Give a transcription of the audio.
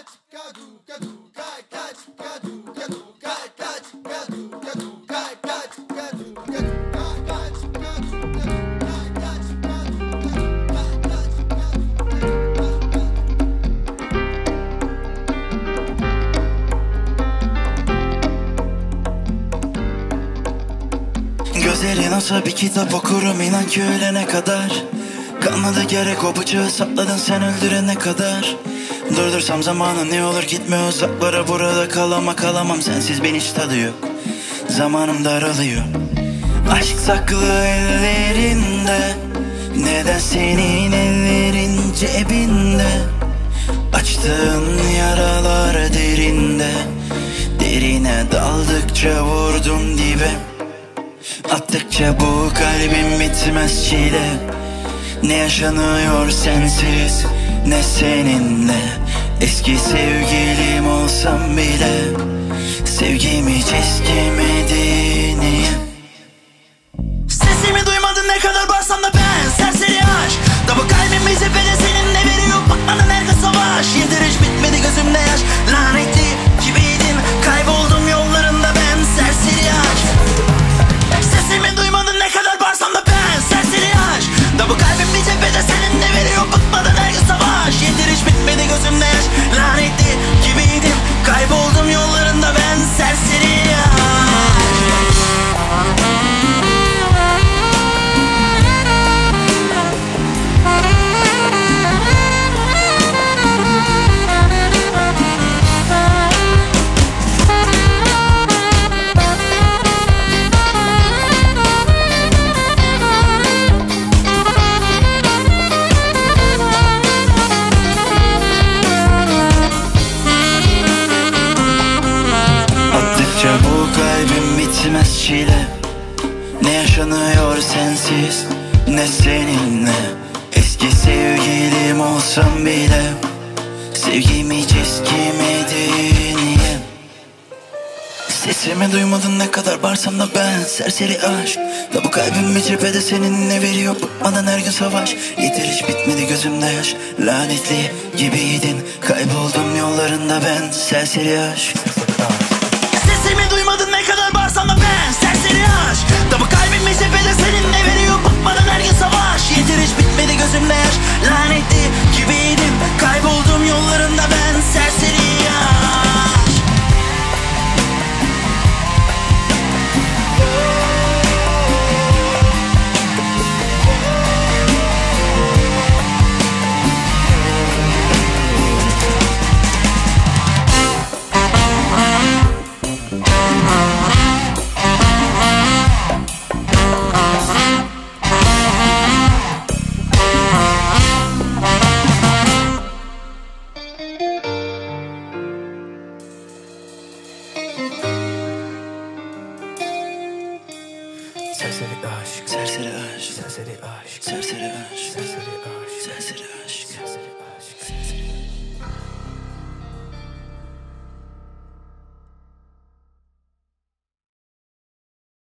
Gözlerin olsa bir kitap okurum inan ki ölene kadar. Kalmadı gerek o bıçağı sapladın sen öldürene kadar. Durdursam zamanı ne olur gitme uzaklara, burada kalamam sensiz ben hiç tadı yok. Zamanım daralıyor. Aşk saklı ellerinde, neden senin ellerin cebinde? Açtığın yaralar derinde, derine daldıkça vurdum dibe. Attıkça bu kalbim bitmez çile. Ne yaşanıyor sensiz ne seninle. Eski sevgilim olsam bile sevgim hiç eskimedi niye? Sesimi duymadın ne kadar bağırsam da ben serseri aşk. Da bu kalbim bir cephede seninle veriyor, bakmanın her gün savaş. Yeter hiç bitmedi gözümde yaş, lanetli gibiydin, kayboldum yollarında ben serseri aşk. Sesimi duymadın ne kadar bağırsam da ben serseri aşk. Da bu kalbim bir cephede seninle veriyor, bıkmadan her gün savaş. Yeter hiç bitmedi gözümde yaş, lanetli gibiydim, kayboldum yollarında ben serseri aşk. Bitmez çile. Ne yaşanıyor sensiz ne seninle. Eski sevgilim olsam bile sevgim hiç eskimedi niye? Sesimi duymadın ne kadar bağırsam da ben serseri aşk. Da bu kalbim bir cephede seninle veriyor, bıkmadan her gün savaş. Yeter hiç bitmedi gözümde yaş, lanetli gibiydin, kayboldum yollarında ben serseri aşk. Sesimi duymadın ne kadar bağırsam da ben serseri aşk. Da bu kalbim bir cephede seninle veriyor, bıkmadan her gün savaş. Yeter hiç bitmedi gözümde yaş, lanetli gibiydim, kayboldum yollarında ben serseri aşk. Serseri aşk, serseri aşk, serseri aşk, serseri aşk, serseri aşk.